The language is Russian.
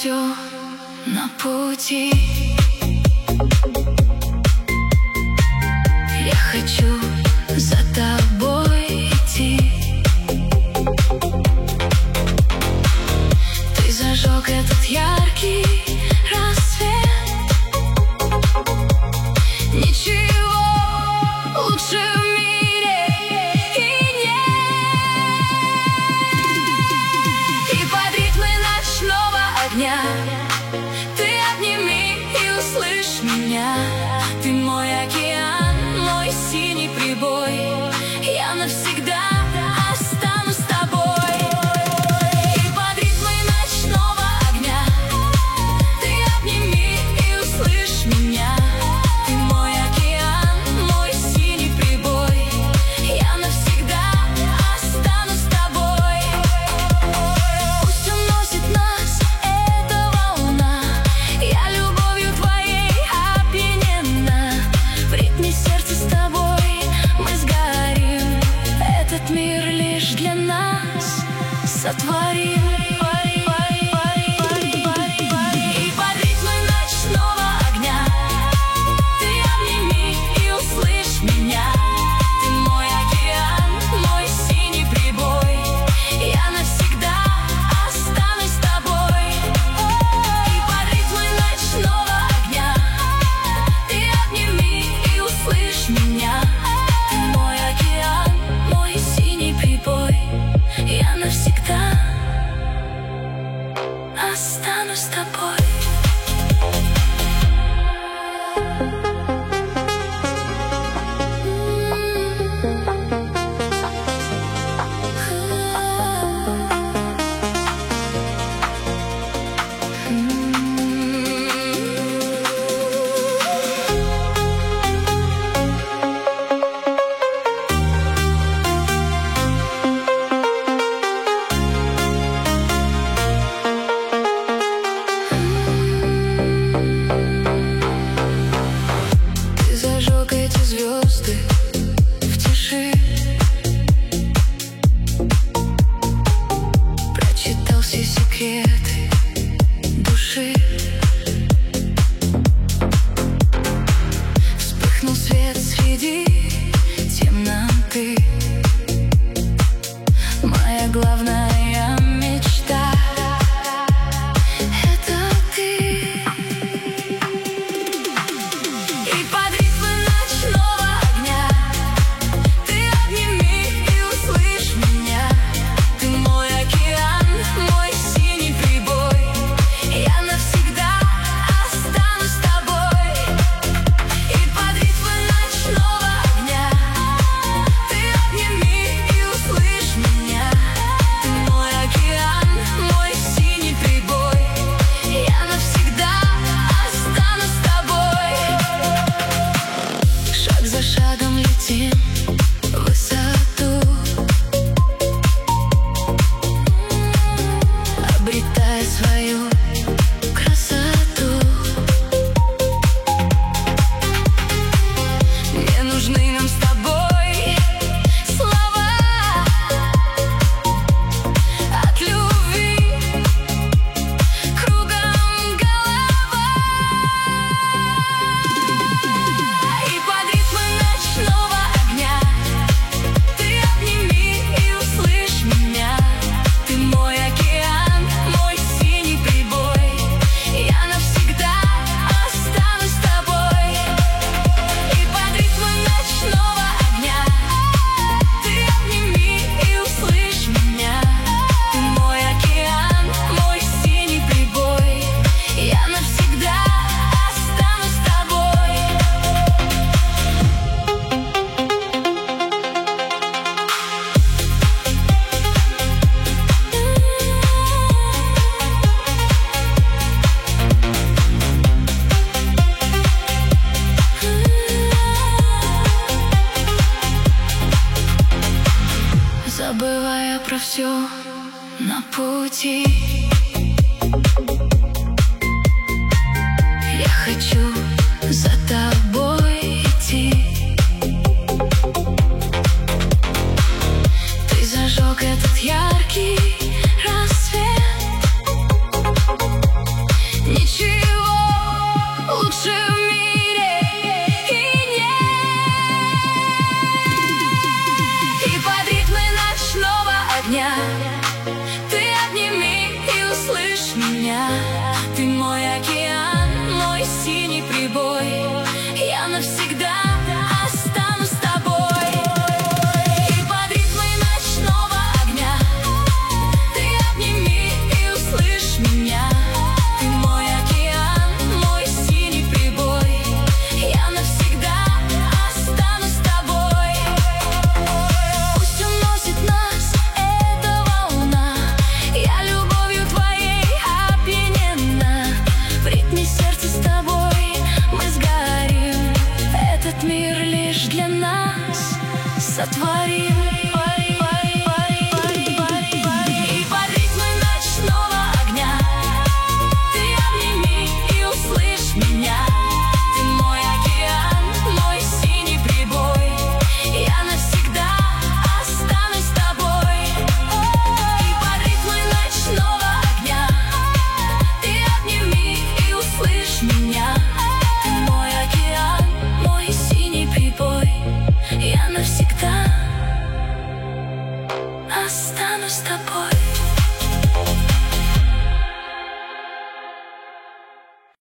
все на пути. Я хочу за тобой идти. Ты зажег этот яркий рассвет. Ничего лучше в мире и нет. И под ритмы ночного огня ты обними и услышь меня. Ты мой океан, мой синий прибой. Я навсегда останусь с тобой. И под ритмы ночного огня ты обними и услышь меня. Ты мой океан, мой синий прибой. Я навсегда останусь с тобой. Пусть уносит нас эта волна. Я любовью твоей опьянена. В ритме сердца с тобой мы сгорим. Этот мир лишь для нас сотворим. И под ритмы ночного огня ты обними и услышь меня. Ты мой океан, мой синий прибой. Я навсегда останусь с тобой. И под ритмы ночного огня ты обними и услышь меня. Ты мой океан, мой синий прибой. Я навсегда останусь с тобой. Ты зажег эти звезды в тиши. Прочитал все секреты души. Вспыхнул свет среди темноты. Моя главная мечта — это ты. И под ритмы ночного огня ты обними и услышь меня. Ты мой океан, мой синий прибой. Я навсегда останусь с тобой. И под ритмы ночного огня ты обними и услышь меня. Ты мой океан, мой синий прибой. Я навсегда останусь с тобой. Шаг за шагом летим в высоту, обретая свою красоту. Не нужны нам с тобой слова от любви. Кругом голова. И под ритмы ночного огня ты обними и услышь меня. Ты мой океан, мой синий прибой. Я навсегда останусь с тобой. И под ритмы ночного огня ты обними и услышь меня. Ты мой океан, мой синий прибой. Я навсегда останусь с тобой. Забывая про все на пути. Я хочу за тобой идти. Ты зажег этот яркий рассвет. навсегда останусь с тобой. И под ритмы ночного огня ты обними и услышь меня. Ты мой океан, мой синий прибой. Я навсегда останусь с тобой. Пусть уносит нас эта волна, я любовью твоей опьянена. В ритме сердца с тобой мы сгорим, этот мир лишь для нас сотворим. И под ритмы ночного огня ты обними и услышь меня. Ты мой океан, мой синий прибой. Я навсегда останусь с тобой. И под ритмы ночного огня ты обними и услышь меня. Ты мой океан, мой синий прибой. Я навсегда останусь с тобой.